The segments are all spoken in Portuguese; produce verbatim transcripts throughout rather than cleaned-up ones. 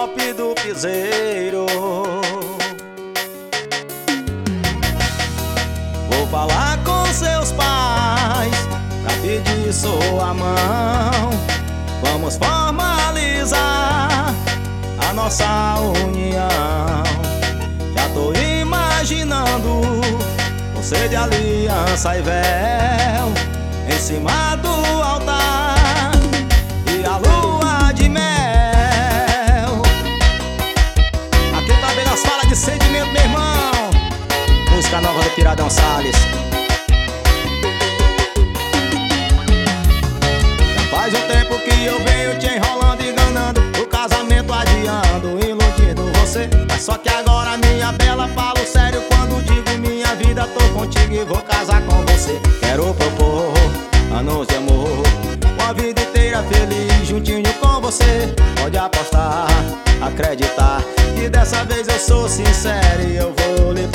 top do piseiro. Vou falar com seus pais pra pedir sua mão. Vamos formalizar a nossa união. Já tô imaginando você de aliança e véu em cima do altar e a lua de mel. Aqui também nós fala de sentimento, meu irmão. Música nova do Piradão Salles. Já faz um tempo que eu venho te enrolando, enganando, o casamento adiando, iludindo você. Mas só que agora, minha bela, falo sério quando digo minha vida, tô contigo e vou casar com você. Quero propor anos de amor, uma vida inteira feliz juntinho com você. Pode apostar, acreditar, que dessa vez eu sou sincero e eu vou lhe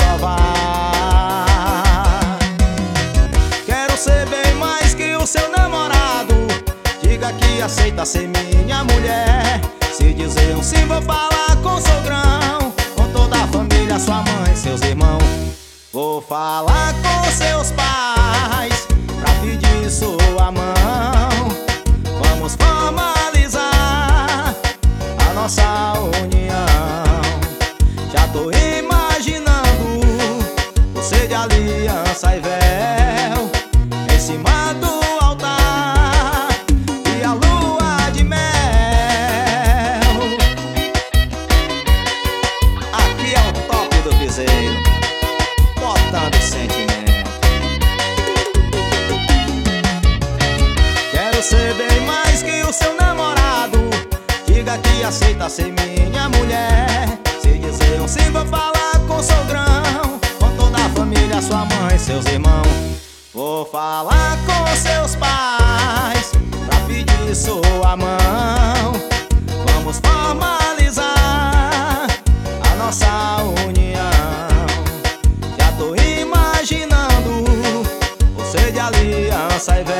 provar. Quero ser bem mais que o seu namorado. Diga que aceita ser minha mulher. Se dizer um sim, vou falar com o sogrão, com toda a família, sua mãe, seus irmãos. Vou falar com seus pais pra pedir sua mão. Vamos formalizar a nossa união. Já tô imaginando você de aliança e véu em cima do altar e a lua de mel. Aqui é o top do piseiro, botando sentimento. Quero ser bem mais que o seu namorado. Diga que aceita ser minha mulher. Se dizer um sim, vou falar com o sogrão, com toda a família, sua mãe, seus irmãos. Vou falar com seus pais pra pedir sua mão. Vamos formalizar a nossa união. Já tô imaginando você de aliança e véu